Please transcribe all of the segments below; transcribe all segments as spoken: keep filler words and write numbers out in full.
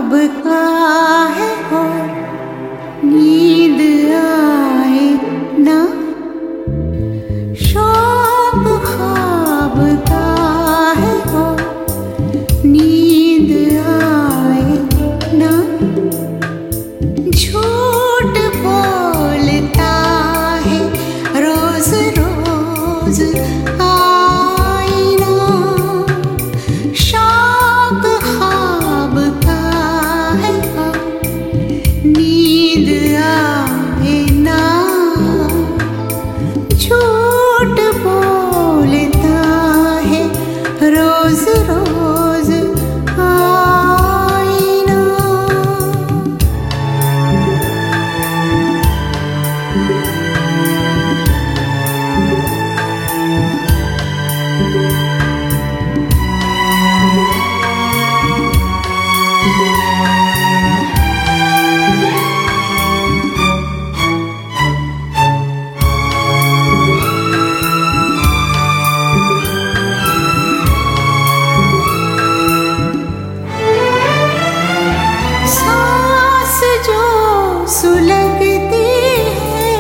ख्वाब का है हो, नींद आए ना। शौक ख्वाब का है हो, नींद आए ना। झूठ बोलता है रोज रोज आईना। शौक ख्वाब का है हो, नींद आए ना। झूठ बोलता है रोज रोज आईना। सांस जो सुलगती है,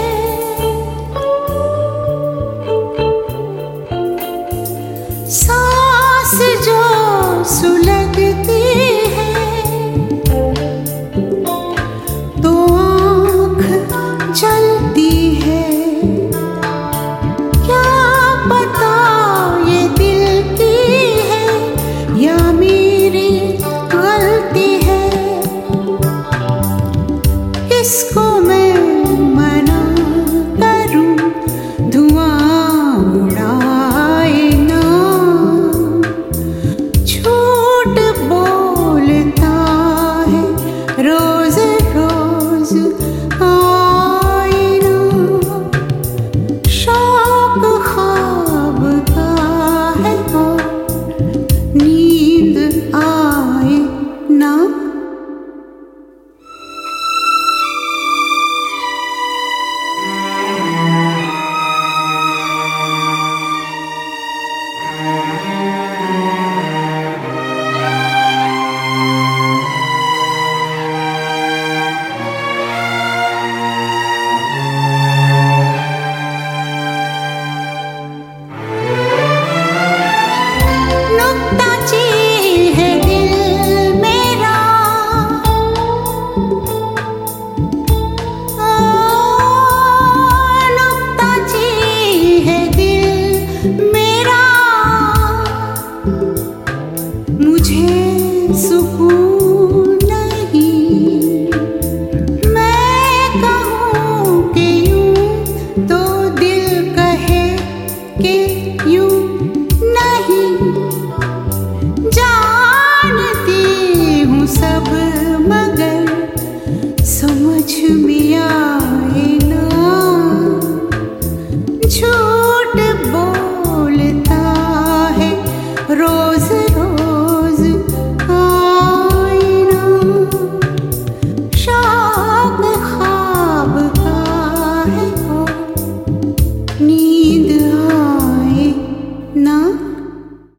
सांस जो सुलगती है, तो आँख जलती है। क्या पता ये दिल की है या मेरी गलती है। किसको मैं मना करूं, धुआं उड़ाए ना। झूठ बोलता है रोज रोज आईना। शौक ख्वाब का है हो, नींद आए ना। नुक्ताचीन है दिल मेरा, ओ, नुक्ताचीन है दिल मेरा। मुझे सुकून